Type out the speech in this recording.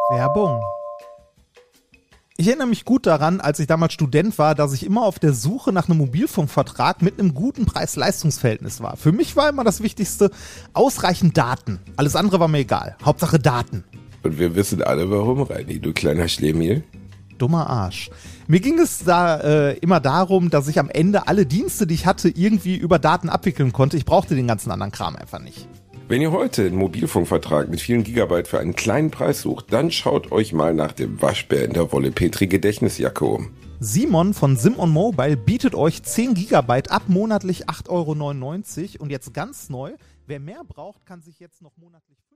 Werbung. Ich erinnere mich gut daran, als ich damals Student war, dass ich immer auf der Suche nach einem Mobilfunkvertrag mit einem guten Preis-Leistungs-Verhältnis war. Für mich war immer das Wichtigste, ausreichend Daten. Alles andere war mir egal. Hauptsache Daten. Und wir wissen alle warum, Reini, du kleiner Schlemiel. Dummer Arsch. Mir ging es da immer darum, dass ich am Ende alle Dienste, die ich hatte, irgendwie über Daten abwickeln konnte. Ich brauchte den ganzen anderen Kram einfach nicht. Wenn ihr heute einen Mobilfunkvertrag mit vielen Gigabyte für einen kleinen Preis sucht, dann schaut euch mal nach dem Waschbär in der Wolle-Petri-Gedächtnisjacke um. Simon von SimOnMobile bietet euch 10 Gigabyte ab monatlich 8,99 € und jetzt ganz neu, wer mehr braucht, kann sich jetzt noch monatlich